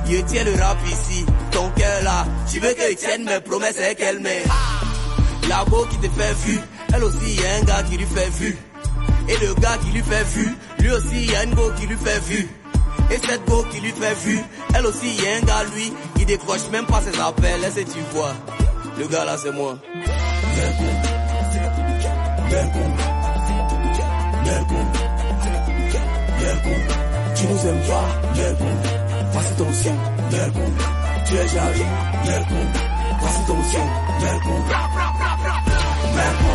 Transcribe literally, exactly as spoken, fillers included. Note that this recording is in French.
Je tiens le rap ici, ton cœur là. Tu veux que je tienne mes promesses, c'est qu'elle met. La go qui te fait vue, elle aussi y a un gars qui lui fait vue. Et le gars qui lui fait vue, lui aussi y a une go qui lui fait vue. Et cette go qui lui fait vue, elle aussi y a un gars lui, il décroche même pas ses appels, est-ce que tu vois? Le gars là c'est moi. Merco, Merco, Merco, Merco, tu nous aimes pas, Merco, voici ton son, Merco, tu es jaloux, Merco, voici ton son, Merco, Merco.